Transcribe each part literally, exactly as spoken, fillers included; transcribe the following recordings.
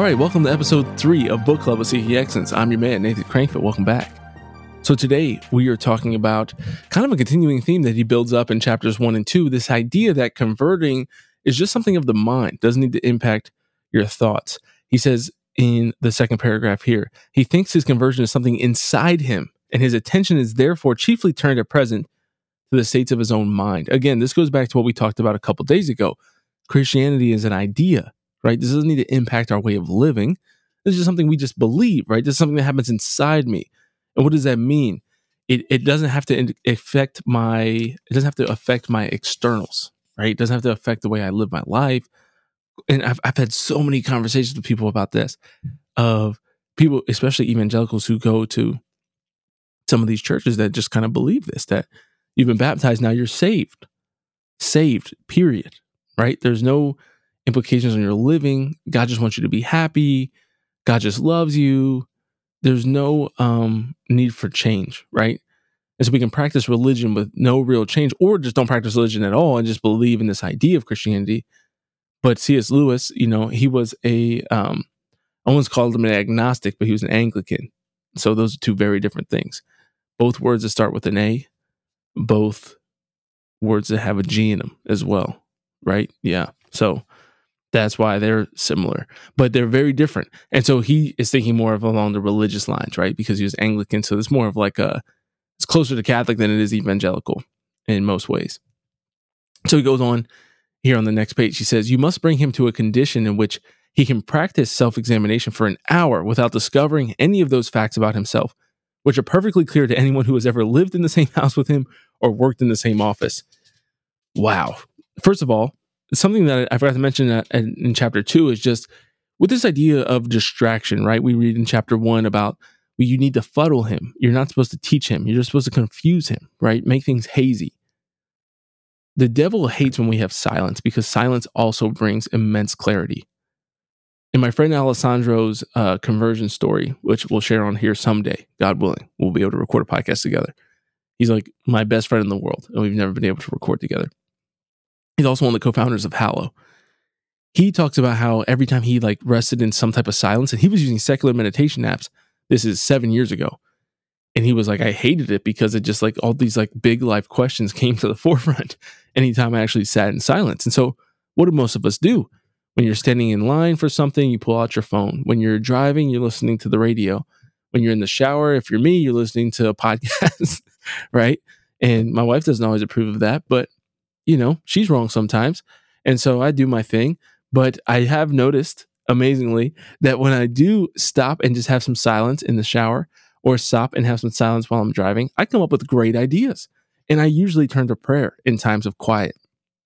right, welcome to episode three of Book Club with Seeking Excellence. I'm your man, Nathan Crankfoot. Welcome back. So today we are talking about kind of a continuing theme that he builds up in chapters one and two, this idea that converting is just something of the mind, doesn't need to impact your thoughts. He says in the second paragraph here, he thinks his conversion is something inside him, and his attention is therefore chiefly turned at present to the states of his own mind. Again, this goes back to what we talked about a couple days ago. Christianity is an idea, right? This doesn't need to impact our way of living. This is just something we just believe, right? This is something that happens inside me. And what does that mean? It it doesn't have to affect my, it doesn't have to affect my externals, right? It doesn't have to affect the way I live my life. And I've I've had so many conversations with people about this, of people, especially evangelicals, who go to some of these churches that just kind of believe this, that you've been baptized, now you're saved. Saved, period, right? There's no implications on your living. God just wants you to be happy. God just loves you. There's no um, need for change, right? And so we can practice religion with no real change, or just don't practice religion at all and just believe in this idea of Christianity. But C S. Lewis, you know, he was a, um, I once called him an agnostic, but he was an Anglican. So those are two very different things. Both words that start with an A, both words that have a G in them as well, right? Yeah. So that's why they're similar, but they're very different. And so he is thinking more of along the religious lines, right? Because he was Anglican. So it's more of like a, it's closer to Catholic than it is evangelical in most ways. So he goes on here on the next page. He says, you must bring him to a condition in which he can practice self-examination for an hour without discovering any of those facts about himself, which are perfectly clear to anyone who has ever lived in the same house with him or worked in the same office. Wow. First of all, something that I forgot to mention in chapter two is just with this idea of distraction, right? We read in chapter one about, well, you need to fuddle him. You're not supposed to teach him. You're just supposed to confuse him, right? Make things hazy. The devil hates when we have silence, because silence also brings immense clarity. In my friend Alessandro's uh, conversion story, which we'll share on here someday, God willing, we'll be able to record a podcast together. He's like my best friend in the world, and we've never been able to record together. He's also one of the co-founders of Hallow. He talks about how every time he like rested in some type of silence, and he was using secular meditation apps. This is seven years ago. And he was like, I hated it because it just like all these like big life questions came to the forefront anytime I actually sat in silence. And so what do most of us do? When you're standing in line for something, you pull out your phone. When you're driving, you're listening to the radio. When you're in the shower, if you're me, you're listening to a podcast, right? And my wife doesn't always approve of that, but you know, she's wrong sometimes. And so I do my thing. But I have noticed, amazingly, that when I do stop and just have some silence in the shower, or stop and have some silence while I'm driving, I come up with great ideas. And I usually turn to prayer in times of quiet.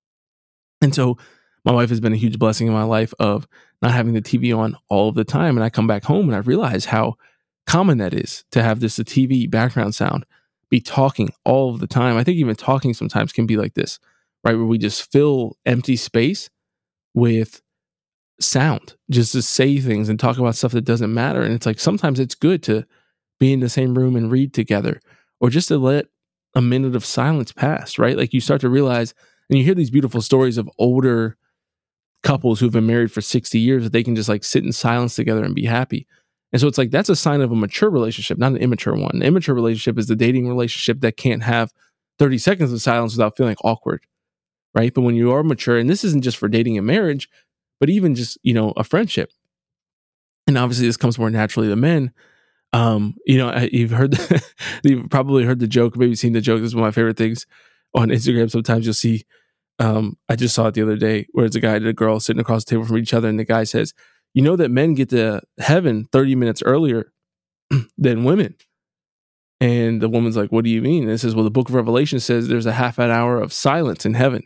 And so my wife has been a huge blessing in my life of not having the T V on all of the time. And I come back home and I realize how common that is to have this a T V background sound, be talking all of the time. I think even talking sometimes can be like this, right? Where we just fill empty space with sound, just to say things and talk about stuff that doesn't matter. And it's like, sometimes it's good to be in the same room and read together, or just to let a minute of silence pass, right? Like you start to realize, and you hear these beautiful stories of older couples who've been married for sixty years, that they can just like sit in silence together and be happy. And so it's like, that's a sign of a mature relationship, not an immature one. An immature relationship is the dating relationship that can't have thirty seconds of silence without feeling awkward, right? But when you are mature, and this isn't just for dating and marriage, but even just, you know, a friendship. And obviously this comes more naturally to men. Um, you know, you've heard, the, you've probably heard the joke, maybe seen the joke. This is one of my favorite things on Instagram. Sometimes you'll see, um, I just saw it the other day, where it's a guy and a girl sitting across the table from each other. And the guy says, you know that men get to heaven thirty minutes earlier than women. And the woman's like, what do you mean? And it says, well, the book of Revelation says there's a half an hour of silence in heaven.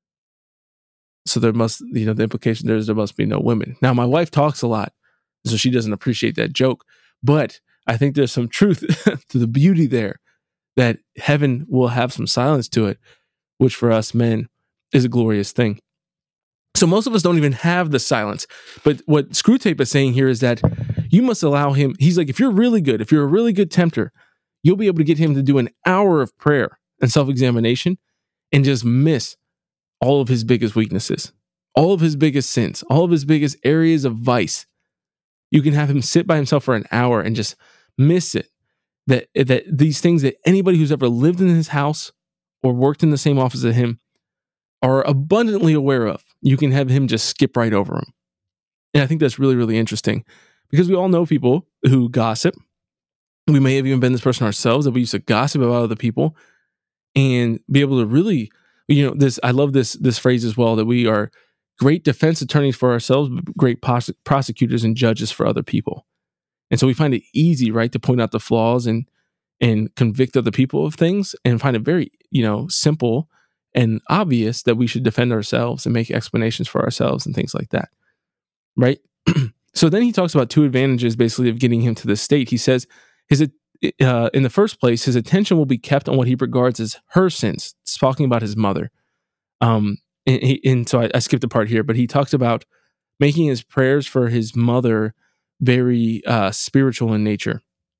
So there must, you know, the implication there is there must be no women. Now, my wife talks a lot, so she doesn't appreciate that joke. But I think there's some truth to the beauty there, that heaven will have some silence to it, which for us men is a glorious thing. So most of us don't even have the silence. But what Screwtape is saying here is that you must allow him. He's like, if you're really good, if you're a really good tempter, you'll be able to get him to do an hour of prayer and self-examination and just miss all of his biggest weaknesses, all of his biggest sins, all of his biggest areas of vice. You can have him sit by himself for an hour and just miss it. That, that these things that anybody who's ever lived in his house or worked in the same office as him are abundantly aware of, you can have him just skip right over them. And I think that's really, really interesting because we all know people who gossip. We may have even been this person ourselves that we used to gossip about other people and be able to really, you know, this, I love this, this phrase as well, that we are great defense attorneys for ourselves, but great pos- prosecutors and judges for other people. And so we find it easy, right, to point out the flaws and, and convict other people of things, and find it very, you know, simple and obvious that we should defend ourselves and make explanations for ourselves and things like that. Right. So then he talks about two advantages basically of getting him to this state. He says his, uh, in the first place, his attention will be kept on what he regards as her sins. It's talking about his mother. Um, and, he, and so I, I skipped a part here, but he talks about making his prayers for his mother very uh, spiritual in nature.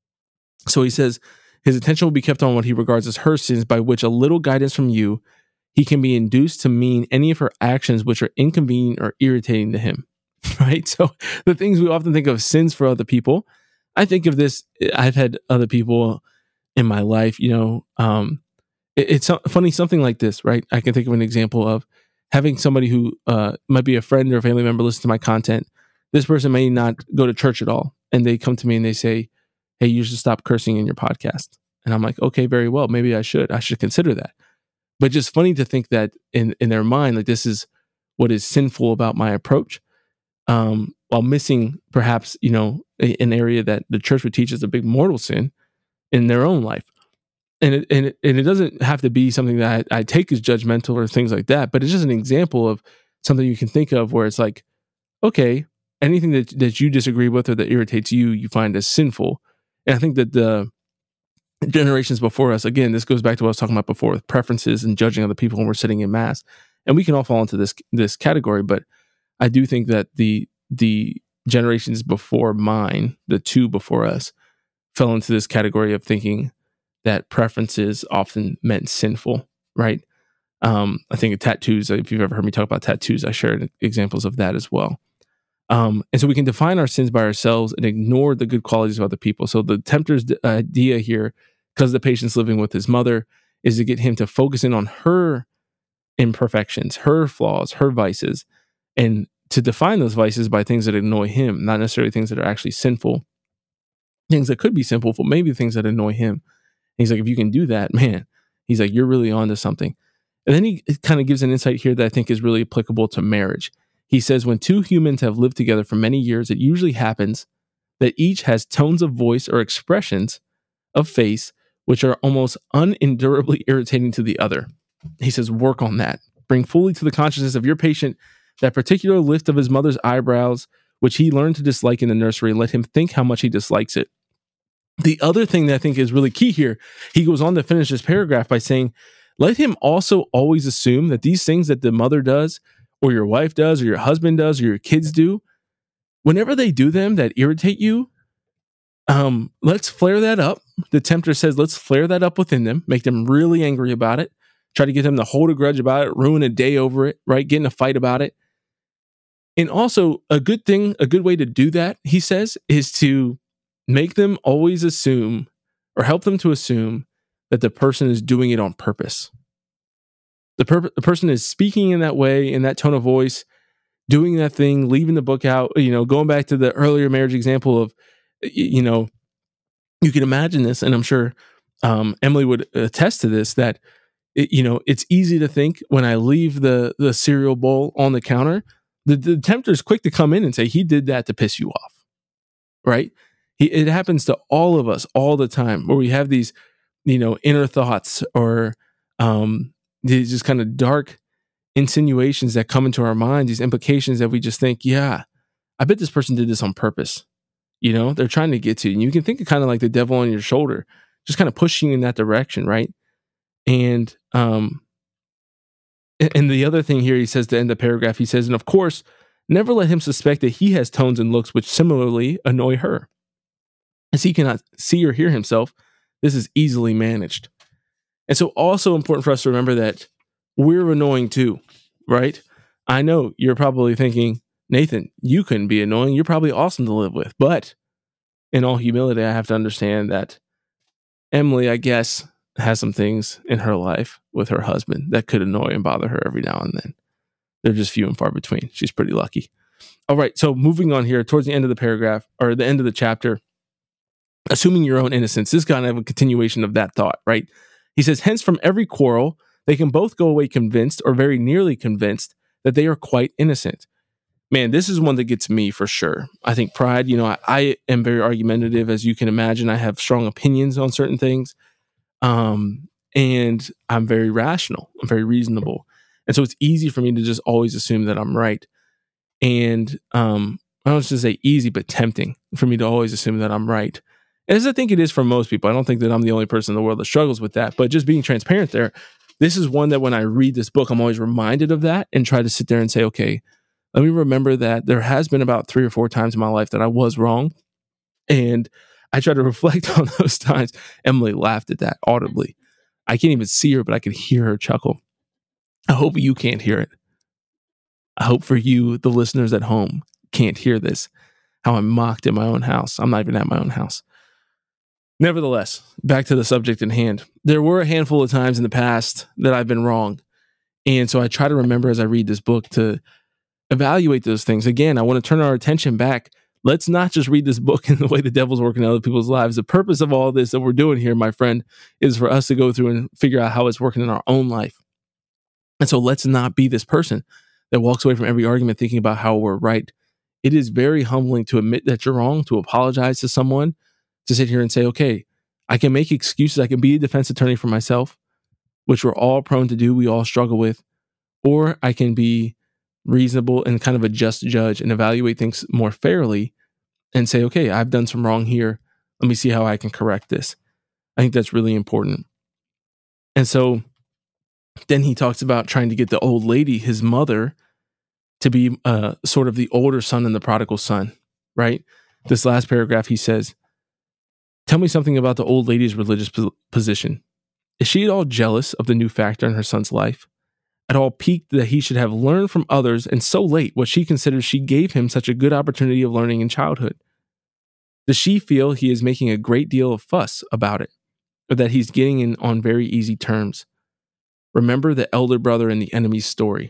So he says his attention will be kept on what he regards as her sins, by which a little guidance from you, he can be induced to mean any of her actions which are inconvenient or irritating to him. Right? So the things we often think of sins for other people, I think of this, I've had other people in my life, you know, um, it, it's funny, something like this, right? I can think of an example of having somebody who uh, might be a friend or a family member listen to my content. This person may not go to church at all. And they come to me and they say, hey, you should stop cursing in your podcast. And I'm like, okay, very well. Maybe I should. I should consider that. But just funny to think that in, in their mind, like this is what is sinful about my approach. Um, while missing perhaps, you know, a, an area that the church would teach as a big mortal sin in their own life. And it, and it, and it doesn't have to be something that I, I take as judgmental or things like that, but it's just an example of something you can think of where it's like, okay, anything that, that you disagree with or that irritates you, you find as sinful. And I think that the generations before us, again, this goes back to what I was talking about before with preferences and judging other people when we're sitting in mass. And we can all fall into this this category, but I do think that the the generations before mine, the two before us, fell into this category of thinking that preferences often meant sinful, right? Um, I think of tattoos. If you've ever heard me talk about tattoos, I shared examples of that as well. Um, and so we can define our sins by ourselves and ignore the good qualities of other people. So the tempter's idea here, because the patient's living with his mother, is to get him to focus in on her imperfections, her flaws, her vices, and to define those vices by things that annoy him, not necessarily things that are actually sinful, things that could be simple, but maybe things that annoy him. And he's like, if you can do that, man, he's like, you're really onto something. And then he kind of gives an insight here that I think is really applicable to marriage. He says, when two humans have lived together for many years, it usually happens that each has tones of voice or expressions of face which are almost unendurably irritating to the other. He says, work on that. Bring fully to the consciousness of your patient that particular lift of his mother's eyebrows, which he learned to dislike in the nursery, and let him think how much he dislikes it. The other thing that I think is really key here, he goes on to finish this paragraph by saying, let him also always assume that these things that the mother does, or your wife does, or your husband does, or your kids do, whenever they do them that irritate you, um, let's flare that up. The tempter says, let's flare that up within them, make them really angry about it, try to get them to hold a grudge about it, ruin a day over it, right? Get in a fight about it. And also a good thing, a good way to do that, he says, is to make them always assume or help them to assume that the person is doing it on purpose. The, per- the person is speaking in that way, in that tone of voice, doing that thing, leaving the book out, you know, going back to the earlier marriage example of, you know, you can imagine this, and I'm sure um, Emily would attest to this, that, it, you know, it's easy to think when I leave the, the cereal bowl on the counter, the, the tempter is quick to come in and say, he did that to piss you off, right? He, it happens to all of us all the time where we have these, you know, inner thoughts or um, these just kind of dark insinuations that come into our mind, these implications that we just think, yeah, I bet this person did this on purpose. You know, they're trying to get to you. And you can think of kind of like the devil on your shoulder, just kind of pushing you in that direction, right? And um, and the other thing here, he says to end the paragraph, he says, and of course, never let him suspect that he has tones and looks which similarly annoy her. As he cannot see or hear himself, this is easily managed. And so also important for us to remember that we're annoying too, right? I know you're probably thinking, Nathan, you couldn't be annoying. You're probably awesome to live with. But in all humility, I have to understand that Emily, I guess, has some things in her life with her husband that could annoy and bother her every now and then. They're just few and far between. She's pretty lucky. All right, so moving on here towards the end of the paragraph, or the end of the chapter, assuming your own innocence, this is kind of a continuation of that thought, right? He says, hence from every quarrel, they can both go away convinced or very nearly convinced that they are quite innocent. Man, this is one that gets me for sure. I think pride, you know, I, I am very argumentative, as you can imagine. I have strong opinions on certain things. Um, and I'm very rational. I'm very reasonable. And so it's easy for me to just always assume that I'm right. And um, I don't just say easy, but tempting for me to always assume that I'm right. As I think it is for most people. I don't think that I'm the only person in the world that struggles with that. But just being transparent there, this is one that when I read this book, I'm always reminded of that and try to sit there and say, okay, let me remember that there has been about three or four times in my life that I was wrong. And I try to reflect on those times. Emily laughed at that audibly. I can't even see her, but I could hear her chuckle. I hope you can't hear it. I hope for you, the listeners at home, can't hear this, how I'm mocked in my own house. I'm not even at my own house. Nevertheless, back to the subject in hand. There were a handful of times in the past that I've been wrong. And so I try to remember as I read this book to evaluate those things. Again, I want to turn our attention back. Let's not just read this book in the way the devil's working in other people's lives. The purpose of all this that we're doing here, my friend, is for us to go through and figure out how it's working in our own life. And so let's not be this person that walks away from every argument thinking about how we're right. It is very humbling to admit that you're wrong, to apologize to someone, to sit here and say, okay, I can make excuses. I can be a defense attorney for myself, which we're all prone to do. We all struggle with. Or I can be reasonable and kind of a just judge and evaluate things more fairly and say, okay, I've done some wrong here. Let me see how I can correct this. I think that's really important. And so then he talks about trying to get the old lady, his mother, to be uh, sort of the older son in the prodigal son, right? This last paragraph, he says, tell me something about the old lady's religious position. Is she at all jealous of the new factor in her son's life? At all piqued that he should have learned from others and so late what she considers she gave him such a good opportunity of learning in childhood? Does she feel he is making a great deal of fuss about it, or that he's getting in on very easy terms? Remember the elder brother in the enemy's story.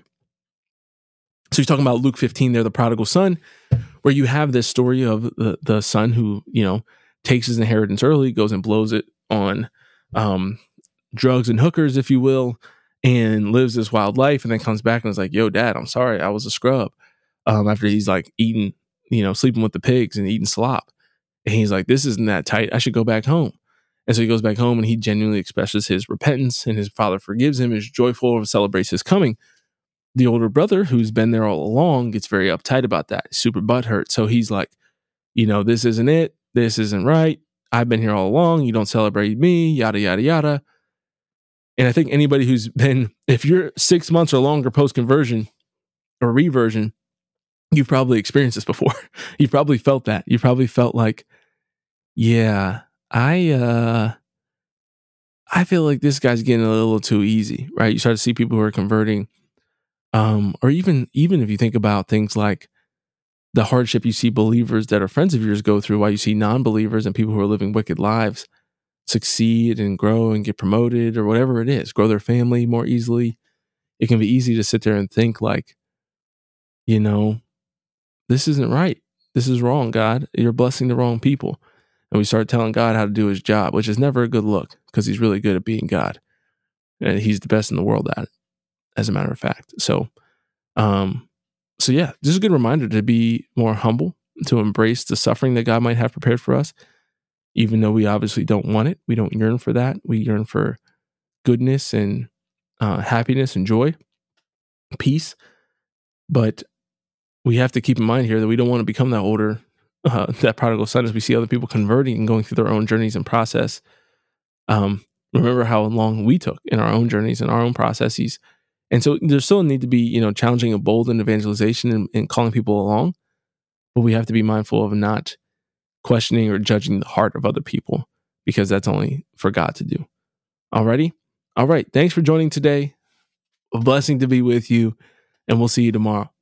So he's talking about Luke fifteen there, the prodigal son, where you have this story of the, the son who, you know, takes his inheritance early, goes and blows it on um, drugs and hookers, if you will, and lives this wild life, and then comes back and is like, yo, dad, I'm sorry, I was a scrub. Um, after he's like eating, you know, sleeping with the pigs and eating slop. And he's like, this isn't that tight. I should go back home. And so he goes back home and he genuinely expresses his repentance, and his father forgives him, is joyful, and celebrates his coming. The older brother, who's been there all along, gets very uptight about that, super butthurt. So he's like, you know, this isn't it. This isn't right. I've been here all along. You don't celebrate me, yada, yada, yada. And I think anybody who's been, if you're six months or longer post-conversion or reversion, you've probably experienced this before. You've probably felt that. You've probably felt like, yeah, I uh, I feel like this guy's getting a little too easy, right? You start to see people who are converting, um, or even even if you think about things like the hardship you see believers that are friends of yours go through, while you see non-believers and people who are living wicked lives succeed and grow and get promoted or whatever it is, grow their family more easily. It can be easy to sit there and think like, you know, this isn't right. This is wrong, God. You're blessing the wrong people. And we start telling God how to do his job, which is never a good look because he's really good at being God. And he's the best in the world at it, as a matter of fact. So, um, so yeah, this is a good reminder to be more humble, to embrace the suffering that God might have prepared for us. Even though we obviously don't want it, we don't yearn for that. We yearn for goodness and uh, happiness and joy, peace. But we have to keep in mind here that we don't want to become that older, uh, that prodigal son, as we see other people converting and going through their own journeys and process. Um, remember how long we took in our own journeys and our own processes. And so there's still a need to be, you know, challenging and bold in evangelization and, and calling people along. But we have to be mindful of not questioning or judging the heart of other people, because that's only for God to do. Alrighty? All right. Thanks for joining today. A blessing to be with you, and we'll see you tomorrow.